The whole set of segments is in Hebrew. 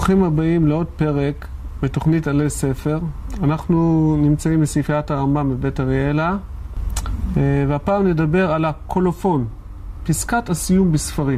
ברוכים הבאים לעוד פרק בתוכנית עלי ספר. אנחנו נמצאים בספריית הרמב"ם בבית אריאלה, והפעם נדבר על הקולופון, פסקת הסיום בספרים.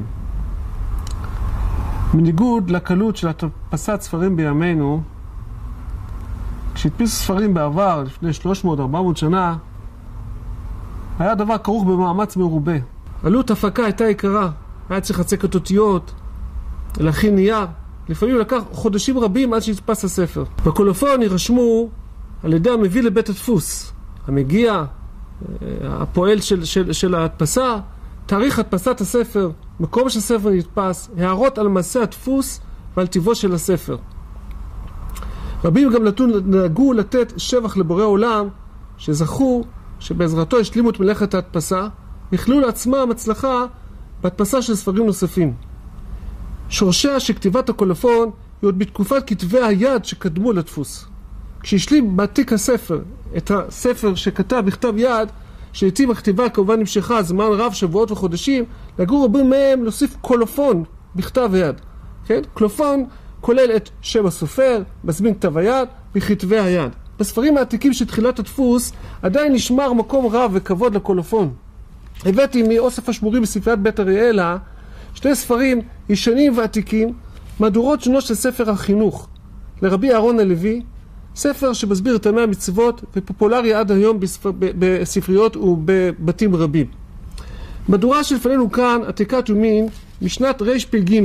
בניגוד לקלות של הדפסת ספרים בימינו, כשהדפיסו ספרים בעבר, לפני 300-400 שנה, היה דבר כרוך במאמץ מרובה. עלות הפקה הייתה יקרה, היה צריך לצקת את אותיות, להכין נייר. לפעמים לקח חודשים רבים עד שהדפס הספר. בקולופון יירשמו על ידי המביא לבית הדפוס, המגיע, הפועל של ההדפסה, תאריך הדפסת הספר, מקום שהספר נדפס, הערות על מעשה הדפוס ועל טיבו של הספר. רבים גם נהגו לתת שבח לבורא עולם, שזכו שבעזרתו השלימו את מלאכת ההדפסה, יכלו לעצמם הצלחה בהדפסה של ספרים נוספים. שורשיה של כתיבת הקולופון היא עוד בתקופת כתבי היד שקדמו לדפוס. כשהשלים בעתיק הספר את הספר שכתב בכתב יד, שלעיתים הכתיבה כמובן נמשכה זמן רב, שבועות וחודשים, נהגו רבים מהם להוסיף קולופון בכתב היד. כן? קולופון כולל את שם הסופר, מזמין כתב היד וכתבי היד. בספרים העתיקים של תחילת הדפוס עדיין נשמר מקום רב וכבוד לקולופון. הבאתי מאוסף השמורים בספריית בית אריאלה שני ספרים ישנים ועתיקים, מהדורות שונות של ספר החינוך לרבי אהרון הלוי, ספר שמסביר את 100 המצוות ופופולרי עד היום בספריות ובבתים רבים. מהדורה שלפנינו כאן, עתיקת יומין, משנת רפ"ג.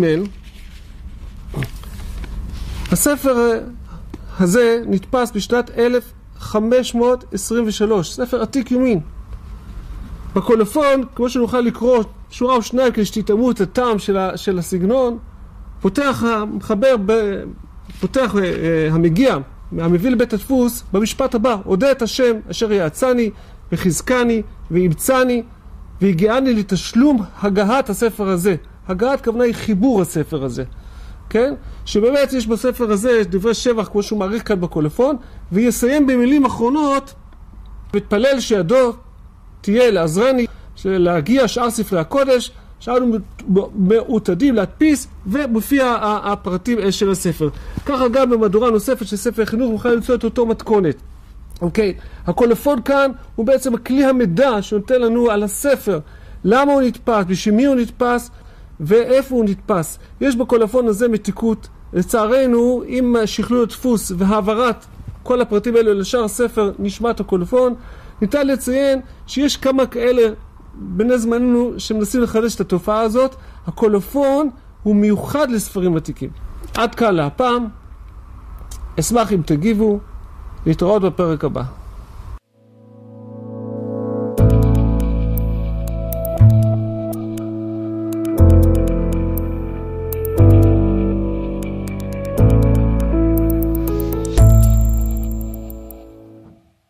הספר הזה נתפס בשנת 1523, ספר עתיק יומין. בקולופון, כמו שנוכל לקרוא שורה או שניים כדי שתתאמו את הטעם של הסגנון, פותח המגיע, המביא לבית הדפוס, במשפט הבא: אודה את השם אשר יעצני וחזקני ואימצני והגיעני לתשלום הגהת הספר הזה. הגהת כוונה היא חיבור הספר הזה, כן? שבאמת יש בספר הזה דברי שבח כמו שהוא מעריך כאן בקולופון, ויסיים במילים אחרונות: ותפלל שידו תהיה לעזרני להגיע שאר ספרי הקודש, שאנו מעוטדים להדפיס, ומופיע הפרטים של הספר. ככה גם במהדורה נוספת של ספר החינוך נוכל למצוא את אותו מתכונת. אוקיי, הקולופון כאן הוא בעצם הכלי המידע שנותן לנו על הספר, למה הוא נתפס, בשביל מי הוא נתפס ואיפה הוא נתפס. יש בקולופון הזה מתיקות. לצערנו, עם שכלול הדפוס והעברת כל הפרטים האלה לשאר הספר נשמט הקולופון, ניתן לציין שיש כמה כאלה בני זמננו שמנסים לחדש את התופעה הזאת. הקולופון הוא מיוחד לספרים עתיקים. עד כאן להפעם. אשמח אם תגיבו. להתראות בפרק הבא.